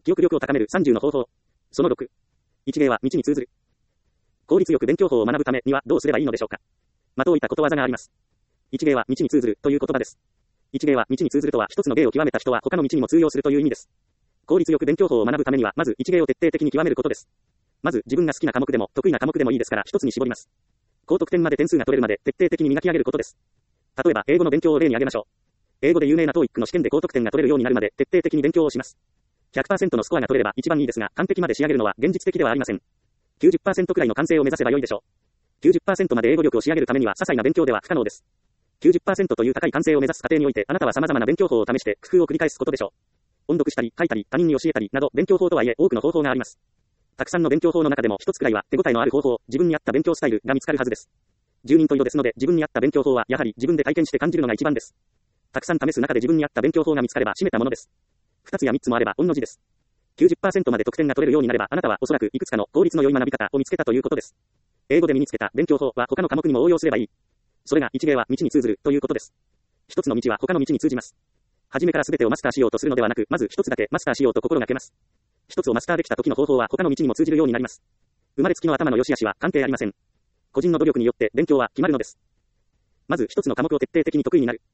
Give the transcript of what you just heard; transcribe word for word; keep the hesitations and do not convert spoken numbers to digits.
記憶力を高めるさんじゅうの方法。そのろく。一芸は道に通ずる。効率よく勉強法を学ぶためにはどうすればいいのでしょうか。的を置いたことわざがあります。一芸は道に通ずるという言葉です。一芸は道に通ずるとは、一つの芸を極めた人は他の道にも通用するという意味です。効率よく勉強法を学ぶためには、まず一芸を徹底的に極めることです。まず自分が好きな科目でも得意な科目でもいいですから一つに絞ります。高得点まで点数が取れるまで徹底的に磨き上げることです。例えば英語の勉強を例に挙げましょう。英語で有名な トーイック の試験で高得点が取れるようになるまで徹底的に勉強をします。ひゃくパーセント のスコアが取れれば一番いいですが、完璧まで仕上げるのは現実的ではありません。きゅうじゅっパーセント くらいの完成を目指せば良いでしょう。きゅうじゅっパーセント まで英語力を仕上げるためには些細な勉強では不可能です。きゅうじゅっパーセント という高い完成を目指す過程において、あなたは様々な勉強法を試して工夫を繰り返すことでしょう。音読したり書いたり他人に教えたりなど勉強法とはいえ多くの方法があります。たくさんの勉強法の中でも一つくらいは手応えのある方法、自分に合った勉強スタイルが見つかるはずです。十人十色ですので自分に合った勉強法はやはり自分で体験して感じるのが一番です。たくさん試す中で自分に合った勉強法が見つかれば締めたものです。二つや三つもあれば御の字です。きゅうじゅっパーセント まで得点が取れるようになればあなたはおそらくいくつかの効率の良い学び方を見つけたということです。英語で身につけた勉強法は他の科目にも応用すればいい。それが一芸は道に通ずるということです。一つの道は他の道に通じます。初めから全てをマスターしようとするのではなく、まず一つだけマスターしようと心がけます。一つをマスターできた時の方法は他の道にも通じるようになります。生まれつきの頭の良し悪しは関係ありません。個人の努力によって勉強は決まるのです。まず一つの科目を徹底的に得意になる。